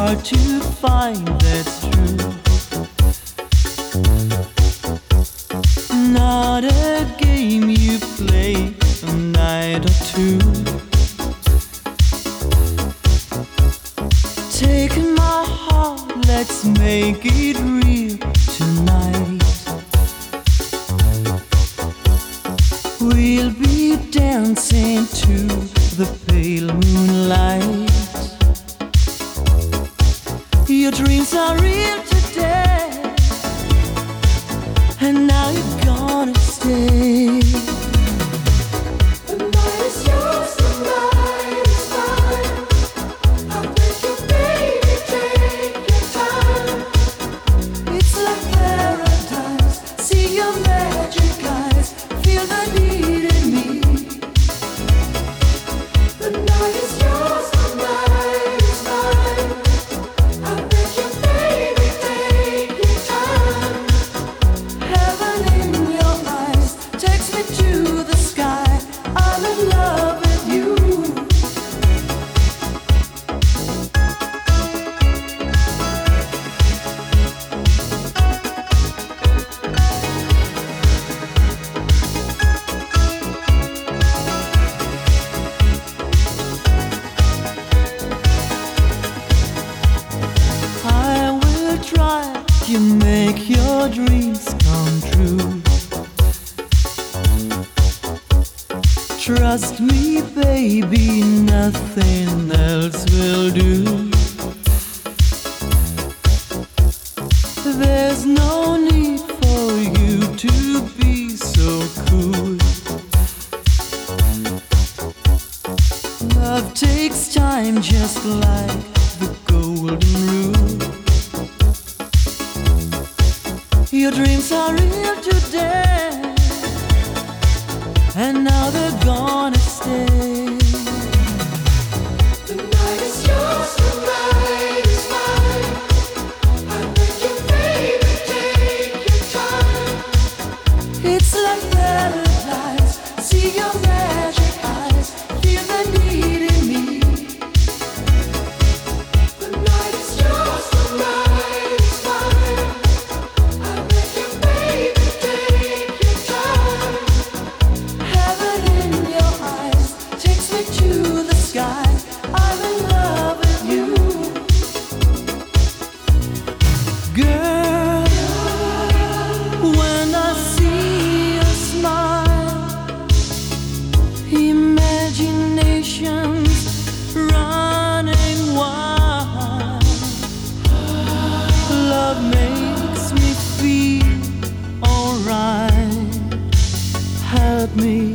hard to find, that's true. Not a game you play a night or two. Take my heart, let's make it real tonight. We'll be dancing to the pale moonlight. Your dreams are real today, and now you're gonna stay. The night is yours, the night is mine. I beg you, baby, take your time. It's like paradise. See your magic eyes, feel the need in me. The night is yours, the night is mine. I beg you, baby, take your time. Heaven in your eyes takes me to the sky. I'm in love with you. I will try to make your dreams come true. Trust me, baby, nothing else will do. There's no need for you to be so cool. Love takes time, just like the golden rule. Your dreams are real today, and now they're gonna stay. The night is yours, the night is mine. I beg you, baby, take your time. It's like paradise. See your magic eyes, feel the need in me. The night is yours, the night is mine. I beg you, baby, take your time. Heaven in your eyes takes me to the sky. I'm in love with you, girl. When I see your smile, imagination's running wild. Love makes me feel alright. Help me